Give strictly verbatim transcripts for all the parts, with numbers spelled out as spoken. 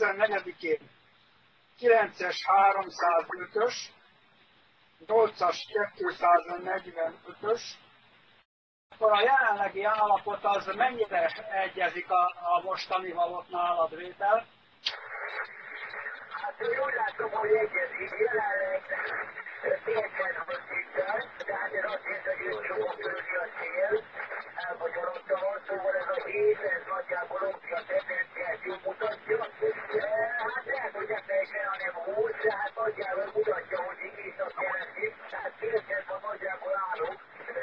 tizennégyedikén kilences háromszázötös, nyolcas kétszáznegyvenötös, akkor a jelenlegi állapot az mennyire egyezik a, a mostanival ott nálad, Vétel? Hát úgy látom, hogy egyezik, jelenleg tényleg a szívvel, de hát ez azt jelenti, hogy jó sokan földi a szél, elbogyorodtam, szóval ez a hét, ez nagyjából ott a tendenciát jól mutatja. Hát lehet, hogy ne fejtsen, hanem húsz, de hát nagyjából mutatja, hogy így észak-keleti, tehát félszerben nagyjából állok.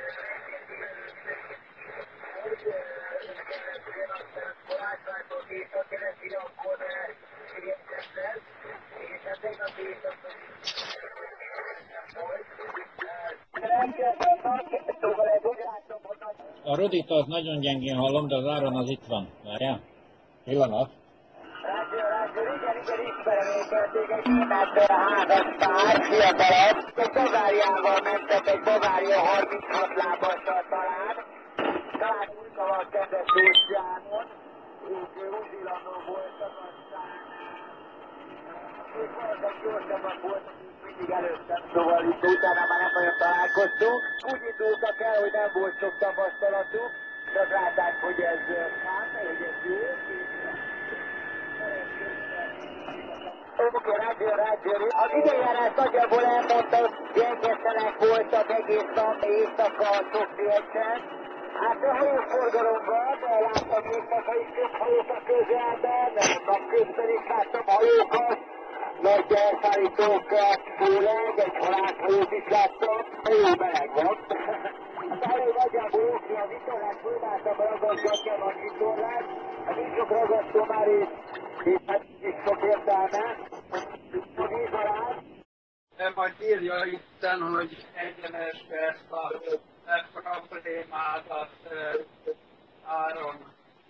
Hogy kellett ugyan aztán Kovácsvártól észak-keleti, akkor észak lesz, és hát tegnap észak A Rodita az nagyon gyengén hallom, de az Áron az itt van. Várjál? Pillanat. Rádió, rádió, igen, igen, ismerem éppen téged, német házas pár, fiatalabb. Egy Baváriával mentem, egy Bavária harminchat lábassal talán. Talán újtalan kedves Józsiánon, ők Új-Zélandon voltak, aztán ők valószínűleg gyorsabbak voltak, mint mindig előttem, szóval itt utána már nem nagyon találkoztunk. Úgy indultak el, hogy nem volt sok tapasztalatuk, és azt látták, hogy ez fán, hogy ez jó, Oké, rádió, rádió. Az időjárás nagyjából elmondta, hogy gyengétlenek voltak egész nap éjszaka sok félcsen. Hát a hajóforgalom van, de láttam éjszaka is több hajót a közelben, napközben is láttam hajókat, nagy elszállítókat, főleg, egy halászhajót is láttam, jó meleg van. Hát a hajó nagyjából oké, a vitorlát próbáltam ragaszgatni a nagy vitorlát, hát nincs sok ragasztó már és és hát nincs sok értelme, a víz alá. Majd írja itten, hogy egyenesbe ezt a problémádat, Áron.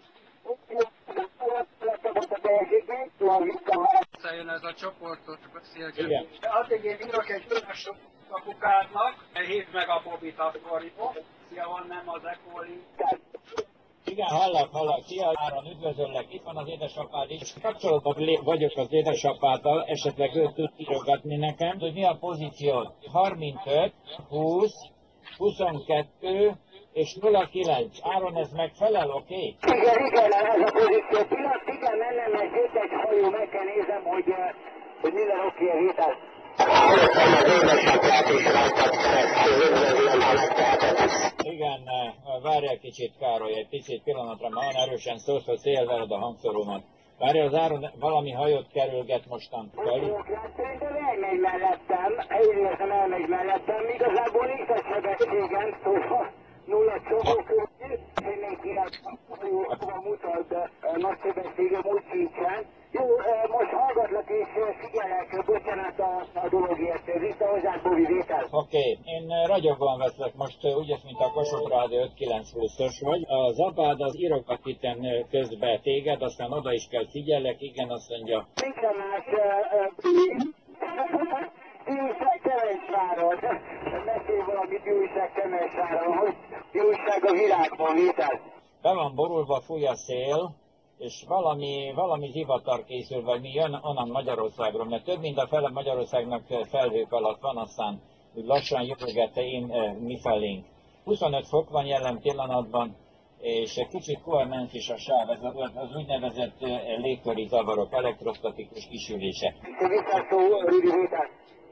Visszajön ez a csoportos beszélgetés. De addig én írok egy különös apukádnak, hívd meg a Bobit akkor, jó? Szia, van nem az Ecoli. Igen, hallak, hallak. Szia, Áron, üdvözöllek. Itt van az édesapád is. Kapcsolatban vagyok az édesapáddal, esetleg őt tud írogatni nekem. Hogy mi a pozíciód? harmincöt, húsz, huszonkettő és nulla kilenc. Áron, ez megfelel, oké? Okay? Igen, igen, ez a pozíció. Pillanat, igen, mennem, mert jött egy hajó, meg kell nézem, hogy, hogy minden oké, okay, Vétel. Igen, várjál kicsit, Károly, egy picit pillanatra, már olyan erősen szólsz, hogy szél veled a hangszoromat. Várjál, az Áron valami hajót kerülget mostan. Szerintem elmegy mellettem, én érzem elmegy mellettem, igazából nincs a sebességem, szóval nulla csomókörül, én még ilyen hajóval mutat, de nagy sebességem úgy sincsen. Jó, most hallgatlak és figyelek, bocsánat a, a dologért, vissza hozzád, Bobi, Vétel. Oké, okay. Én ragyogóan veszlek most, úgy ezt, mint a Kossuth Rádió ötszázkilencvenhúszas vagy. Az apád az írogat itten közbe téged, aztán oda is kell figyellek, igen, azt mondja. Nincsen más, Jóság Temesváron, mesélj valamit Jóság Temesváron, hogy Jóság a világban, Vétel. Be van borulva, fúj a szél, és valami, valami zivatar készül, vagy mi jön onnan Magyarországról, mert több mint a fele Magyarországnak felhők alatt van, aztán úgy lassan jövögette én mi felénk. huszonöt fok van jelen pillanatban, és egy kicsit kormányt is a sáv, ez az úgynevezett légköri zavarok, elektrostatikus kisülése. Visszaszó, Rüdi, Vétel.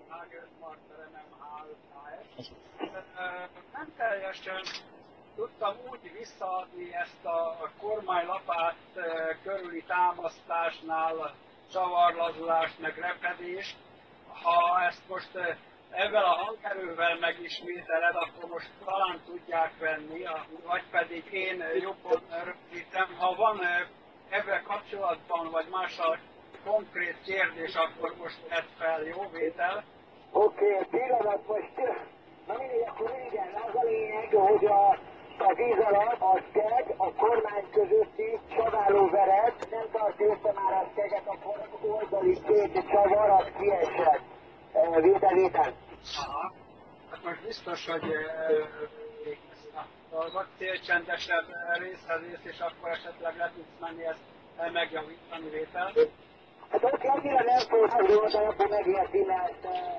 Nem teljesen tudtam úgy visszaadni ezt a kormánylapát körüli támasztásnál csavarlazulást, meg repedést. Ha ezt most ezzel a hangerővel megismételed, akkor most talán tudják venni, vagy pedig én jobban rögzítem. Ha van ebben kapcsolatban, vagy más a konkrét kérdés, akkor most tedd fel, jó, Vétel? Oké, okay, pillanat most. Na mindig, akkor igen, az a lényeg, hogy a, a víz alatt a skeg, a kormány közötti csaválóveret nem tartja össze már a skeget, akkor oldali két csavar, az kiesett. Vétel, Vétel. Aha. Hát most biztos, hogy végez a dolgot, célcsendesebb részhez ész, és akkor esetleg le tudsz menni ezt megjavítani, Vétel. Hát Oké, annyira nem fontos, de akkor megérti, mert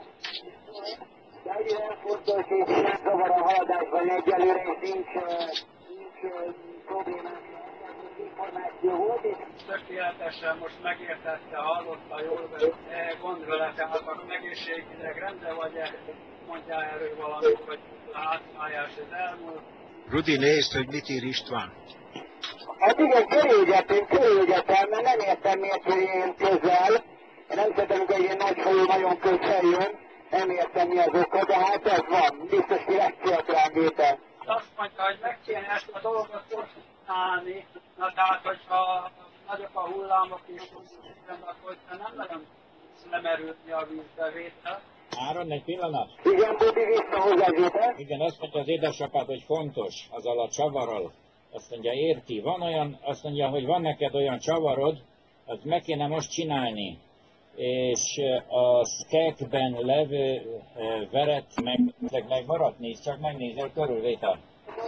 de annyira nem fontos, és nem zavar a haladásban egyelőre, és nincs, nincs problémák. Információ volt, és tökéletesen most megértette, hallotta jól, de gond vele, tehát akkor egészségileg rendben vagy-e, mondjál erről valamit, vagy a hátfájás ez elmúlt. Rudi, nézd, hogy mit ír István. hát igen, körülgetünk, körülgetem, mert nem értem miért, hogy ilyen közel. Én nem szeretem, hogy egy ilyen nagy folyó nagyon közel jön, nem értem mi az oka, de hát ez van, biztos ki legcélt rám vétel. Azt mondja, hogy meg kéne ezt a dolgot csinálni, na tehát, hogyha nagyok a hullámok és akkor nem nagyon lemerülni a vízbevétel. Áron, egy pillanat. Igen, Budi, vissza hozzá vétel. Igen, azt mondja az édesapád, hogy fontos, azzal a csavarral. Azt mondja, érti, van olyan, azt mondja, hogy van neked olyan csavarod, azt meg kéne most csinálni. És a skekben levő veret meg, megmaradt, nézd csak, megnézel körülvétel.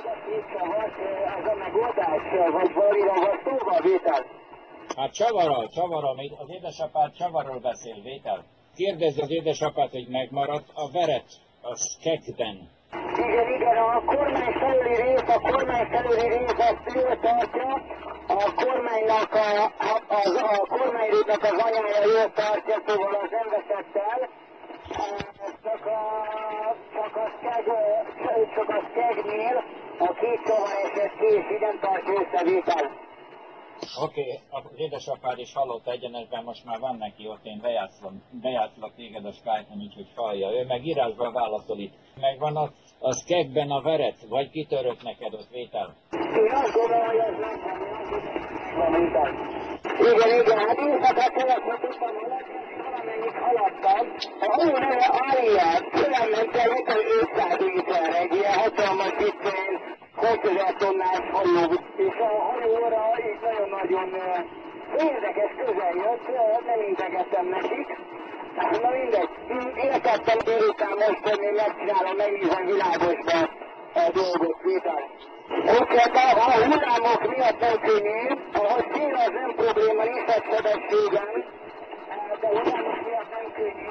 Ez a megoldás, vagy valira vagy szóval vétel. Hát csavarral, csavarral, még az édesapád csavarról beszél, vétel. Kérdezz az édesapád, hogy megmaradt a veret a skekben. Igen, igen, a kormány felüli rész, a kormány felüli rész azt jól tartja, a kormánynak a, a, a, a kormányrétnek az anyája jól tartja, szóval az nem veszett el, csak a, csak a skeg, csak a skegnél a két csavareset kész, így nem tartja összevétel. Oké, okay, az édesapád is hallotta egyenesben, most már van neki ott, én bejátszom, bejátszlak téged a Skype-on, úgyhogy hallja. Ő meg írásban válaszol itt. Megvan a, a skegben a veret, vagy kitörött neked ott vétel? Én azt gondolom, hogy ez megvan, vétel. Igen, igen, hát éjszakát kellett tudtam, valamennyit haladtam. A hajó neve Ariel, fölelment el nekem ötszáz méterre, egy ilyen hatalmas viccelén, húszezer tonnás hajó, és a hajóra így nagyon-nagyon érdekes közel jött, nem integettem nekik. Na mindegy, értettem délután most, hogy én megcsinálom, megnézem világosba a dolgot, vétel. Úgyhogy a hullámok miatt nem könnyű, ahogy szél az nem probléma, nincs egy sebességem, de hullámok miatt nem könnyű,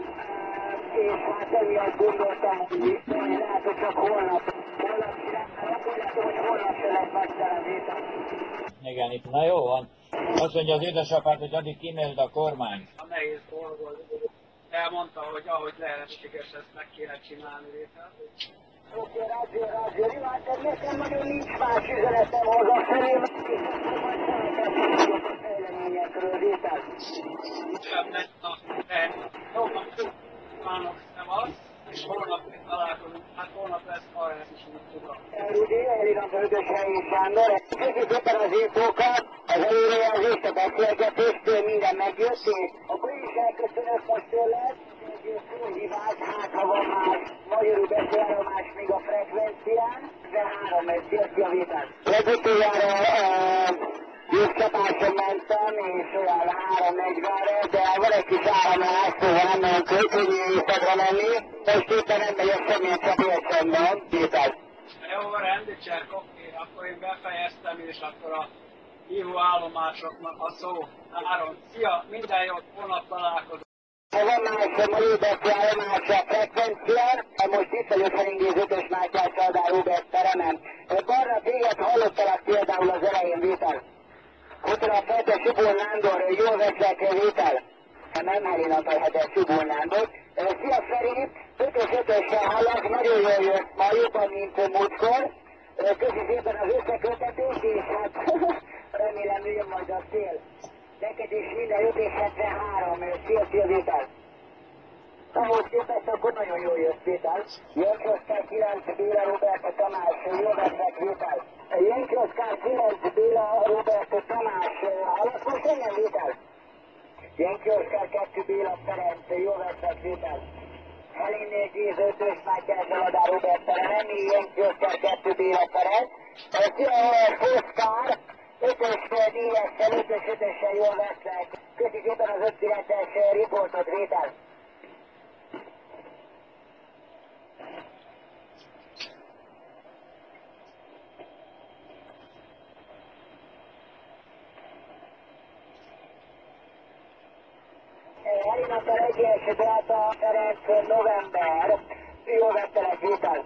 és hát emiatt gondoltam, hogy lehet, hogy csak holnap, holnap csinálom, úgy látom, hogy holnap se lesz megtelen vétel. Igen, itt, na jó van. Azt mondja az édesapád, hogy addig kiméld a kormányt. A nehéz dolgod. Elmondta, hogy ahogy lehetséges, ezt meg kéne csinálni vétel. Oké, rádió, rádió, jó, hát nekem nagyon nincs más üzenetem hazafelé, mert a fejleményekről vétel. Többet a lehet. Holnap kívánok szevasz, és holnap találkozunk. Hát holnap lesz arra is, úgy tudom. Rudi, elírom Ötös Helyi Sándor, köszönjük szépen az infókat, az előrejelzést, a beszélgetést, minden megjött, és akkor is elköszönök most tőled, egy fölhívás, hát ha van más magyarul beszélállomás még a frekvencián, de három, ez szélszjavítás. Legutoljára jócsapáson mentem, és olyan három negyvenre, de van egy kis áramlás, szóval nem nagyon kölcsönyi éjszakra menni, most éppen nem megyek semmilyen csapélcsem van, vétel. Jó, rendítsek, oké, akkor én befejeztem, és akkor a hívóállomásoknak a szó. Áron, szia, minden jót, holnap találkozunk. Ha van más magyarul beszélállomás a frekvencián, most itt vagyok Heringéz ötös Mátyás Csaldár Róbert teremem. Barna, téged hallottalak például az elején, vétel. Utána a Fetes Subor Nándor, jól veszek vétel. Nem Helena Fetes Subor Nándor. Szia Feri, ötös ötössel hallak, nagyon jól jött, ma jobban, mint múltkor. Köszi szépen az összekötetést, és hát remélem jön majd a szél. Neked is minden jót, és hetvenhárom, szia, szia vétel. Ahhoz képest akkor nagyon jól jött vétel. Jenki Oszkár kilenc Béla Robert Tamás, jól veszek vétel. Jenki Oszkár kilenc Béla Robert Tamás, hallott most engem vétel? Jenki Oszkár kettő Béla Ferenc, jól veszek vétel. Helén tíz ötös Mátyás Csaldár Róbert terem, Jenki Oszkár kettő Béla Ferenc. Szia Oszkár, ötös négyessel, ötös ötössel jól veszek. Köszi szépen az öt kilences riportot vétel. Elindult a egyes Beata Ferenc november, jól vettelek Vital.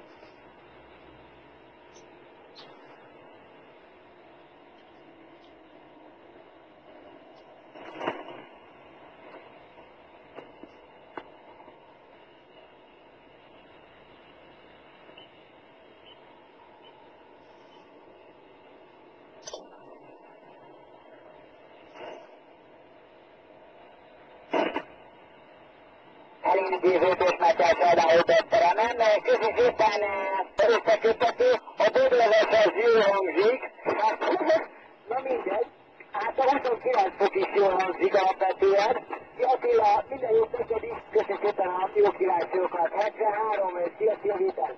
Elindízőtös Mátyás Adályot teremem, közi szépen összeköttető, a dobleves az jól hangzik, hát na mindegy, hát a huszonkilenc fok is jól hangzik alapvetően. Attila, minden jót neked is, köszi szépen a jó királyságokat, hetvenhárom, szia, szia, Vitel!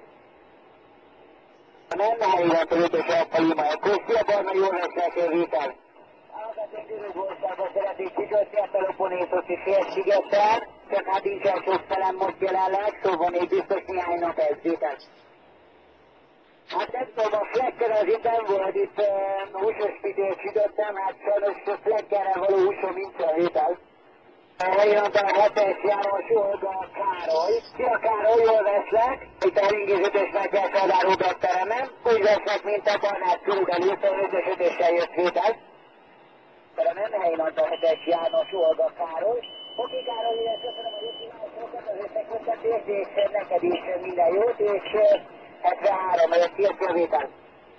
Nem hányilantól ötös alfalima, szia, Barna, jól vesznek, Vitel! Alapvetően Görögországban szeretnék kikötni a Peloponnészoszi félszigeten, csak hát nincsen sok felem most jelenleg, szóval még biztos néhány nap ez, Vitel. Hát nem tudom, a Flecker az itt nem volt, itt uh, húsos pitét sütöttem, hát sajnos a Fleckerrel való húsom nincsen, Vitel. Eljönnt a hetes János Olga Károly. Szia Károly, jól veszlek. Itt a ringézőtös Mátyás Adár Robert teremem. Úgy veszlek, mint a barnát körülbelül, szóval ötös ötössel jött, Vitel. Teremem, eljönnt a hetes János Olga Károly. Oké Károly, köszönöm a jókívásokat, az összeköttetést, és neked is minden jót, és hetvenhárom, szia, Vitel.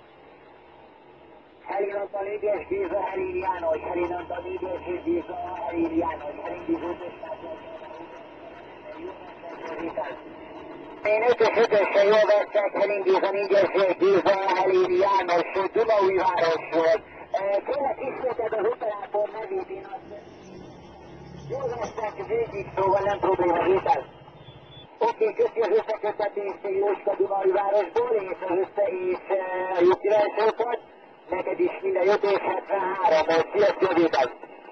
Elindult a négyes Géza, Helin János, elindult a négyes Géza, Helin János, elindízőtös Mátyás Adár. Én ötös ötössel jól veszek, elindít a négyes Géza, Helin János, Dunaújvárosról. Kérlek ismételd az operátor nevét, én azt jól veszek végig, szóval nem probléma, Vitel. Oké, köszi az összeköttetést Jóska Dunaújvárosból, és az össze és jó királyságokat. Neked is minden jót, és hetvenhárom, szia, szia, Vitel!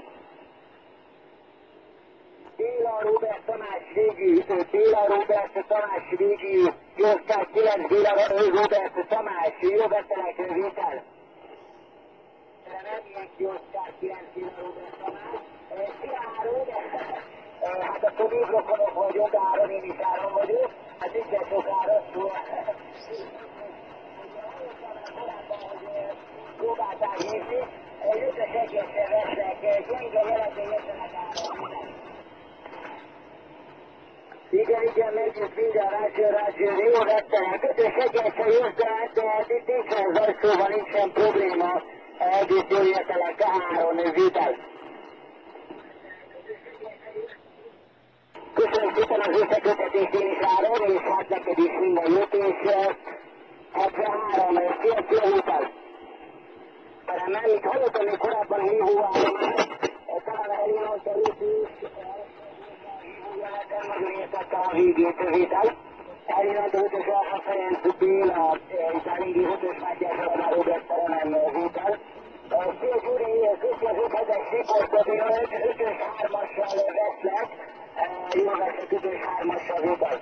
Béla Róbert Tamás végű, Béla Róbert Tamás végű, Jószkár kilenc, Béla Róbert Tamás, jó vettelek, Vitel! Nem ilyen Jószkár kilenc, Béla Róbert Tamás. Szia, Áron! Hát akkor még rokonok vagyunk, Áron, én is Áron vagyok. Hát nincsen sok Áron, szóval... Próbáltál hívni, ötös egyesre vesznek, gyenge jelentény jöttenek Áron. Igen, igen, megyünk minden, Rácső, Rácső, jó vettenek, ötös egyesre jöttenek, de itt nincsen zaj, szóval nincsen probléma, egész jól jöttenek Áron, Vitel. Köszönöm szépen az összekötetést én is Áron, és hát neked is minden jót, és hetvenhárom, szia, szia, Vitel. Nem, itt hallottam még korábban hívóállomást, talán elindult a rútus, hívójának nagyon értette a végét, Vitel. Elindult a ötös Alfa Ferenc Béla, itt a régi ötös Mátyás Adár Robert teremem, Vitel. Szia Gyuri, köszi az öt-hetes riportot, én az ötös hármassal veszlek, jól veszek ötös hármassal, Vitel.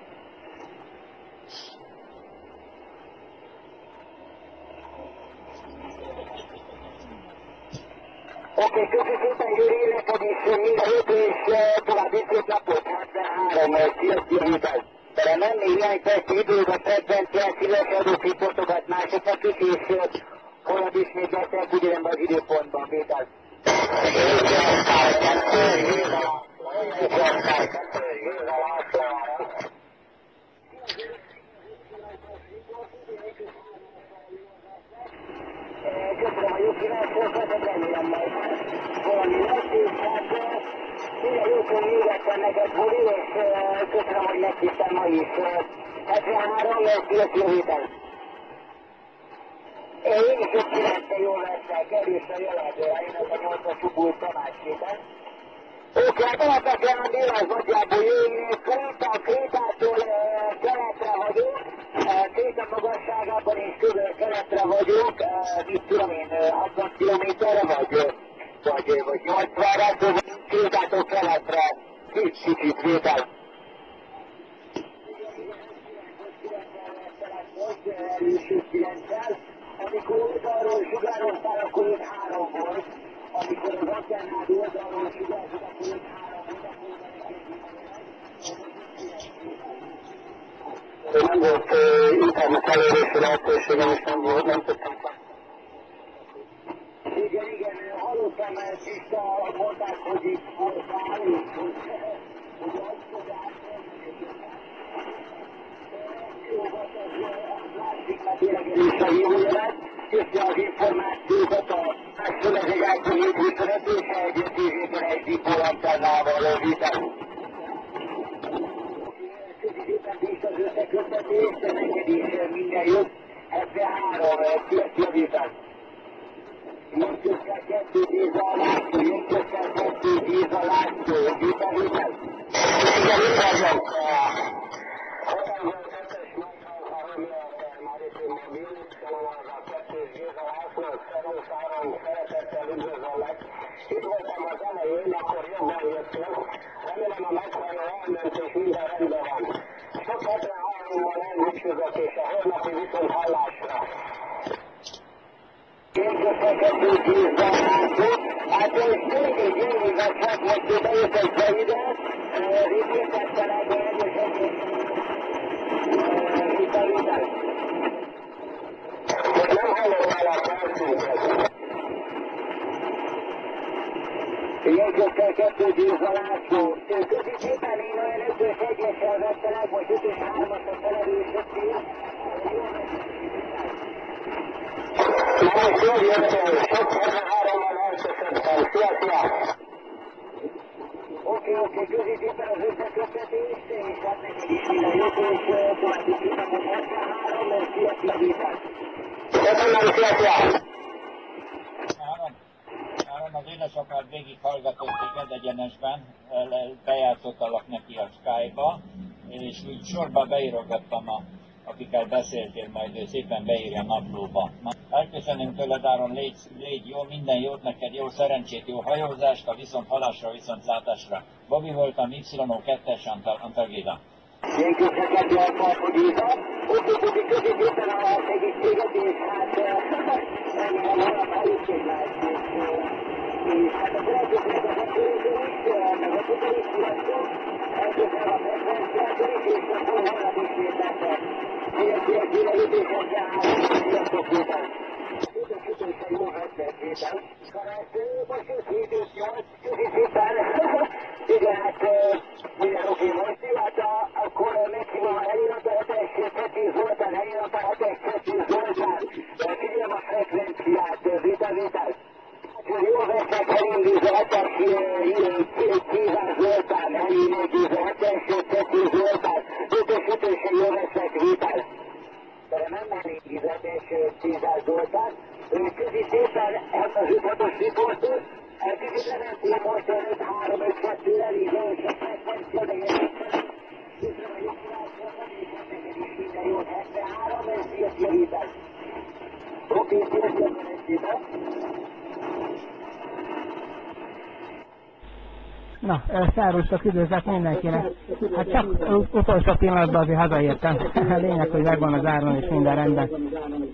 Oké, köszi szépen Gyuri, neked is minden jót, és további szép napot, hetvenhárom, szia, szia, Vitel. De nem még néhány perc időd a kedvencel, szívesen adott riportokat másoknak is, és holnap ismét leszek ugyanebben az időpontban, Vitel. Köszönöm a jó kívásokat, remélem majd valami lesz, és hát minden jót, hogy égettem neked, Bori, és köszönöm, hogy meghívtam ma is. hetvenhárom, szia, szia, Vitel. Én is ötvenkilencre jól veszek, erős a jeled, én a nyolcas Subult Tamás, Vitel. Oké, hát alapvetően a dél az nagyjából jó, én Kréta, Krétától keletre vagyok, Kréta magasságában és közel keletre vagyok, mit tudom én, hatvan kilométerre vagy, vagy, vagy nyolcvanra, szóval Krétától keletre, kicsit, Vitel. Most erős kilenccel, amikor oldalról sugároztál, akkor itt három volt. Amikor az antennád oldalról sugárzott, akkor itt három volt, akkor nem volt internet elérési lehetőségem, és nem volt, nem tudtam. Igen, igen, hallottam, mert tiszta mondták, hogy itt volt állít, hogy azt tudják, jó volt az látszik, mert élegelés a jövőjelen, köszönjük az információkat a megszövezegákon építőnek és egy tízépen egy dipolantennával rövidem. Köszönjük is az összeköttetést, de neked is minden jót, hetvenhárom, javítem. Jön közben kettő tíz a látszó, jön közben kettő tíz a látszó, javítem, javítem. Igen, itt vagyok. Hogyan kettes nyolcvanhárom lehet már is én mobil, szóval a kettős Géza László, Szerusz Áron, szeretettel üdvözöllek. Itt voltam az elején, akkor jobban jöttünk. Remélem a meghajó elment és minden rendben van. Sok hetvenhárommal elbúcsúzok és a holnapi viszont hallásra. Én köszönöm kettő tízben látszó. Hát ez tényleg gyengével csak most bejöttek be ide, részletettel ebben egyes egész. Most nem hallom el a percünket. Jegyzettel kettő Géza László. Köszi szépen, én olyan ötös egyessel vettelek, most ötös hármas a felelősöknél. Na most jól jöttem, sok hetvenhárommal elköszöntem. Szia, szia! Oké, oké, köszi szépen az összeköttetést, és hát neked is minden jót, és további szépen most hetvenhárom, mert szia, szia, szia! Köszönöm, szia, szia! Áron, Áron, az édesapád végig hallgatott téged egyenesben, bejátszottalak neki a Skype-ba, és úgy sorba beírogattam, a, akikkel beszéltél, majd ő szépen beírja a naplóba. Na, elköszönöm tőled, Áron, légy, légy jó, minden jót neked, jó szerencsét, jó hajózást, a viszont halásra, viszont látásra. Bobby voltam, Y O kettes Antagéda. Én köszönöm a Farkogéza. Oké, oké, köszi szépen a segítséget, és hát remélem, hogy a hallóként lesz. És hát akkor elköszönöm a megkörültől is, meg a tutal is, sziasztok. Elköszönöm a frekvenciától is, és akkor holnap ismét leszek. Széles délelőtt és hetvenhárom, sziasztok szépen. Köszönöm szépen, jó hetven szépen. Most jött hét és nyolc, köszi szépen. Igen, hát minden oké most, hát akkor meghívom a helyérat a hetes Csetti Zoltán, helyérat a hetes Csetti Zoltán. Figyelem a frekvenciát, vita, vita. Jó veszek, elindíz a hetes Cézár Zoltán, elindíz a hetes Csetti Zoltán. Ötös ötösen jó veszek, vita. De nem elindíz a hetes Cézár Zoltán. Köszi szépen, ez az öthatos riportot. Kicsit levettünk most öt három öt kettővel, így jó, és a frekvencia, de én köszönöm a jó királyságban, és neked is minden jót, hetvenhárom, és ilyet javítás. Oké, sziasztok, szépen. Na, szervusztok, üdvözlet mindenkinek. Hát csak utolsó pillanatban azért hazaértem. Lényeg, hogy megvan az áron és minden rendben.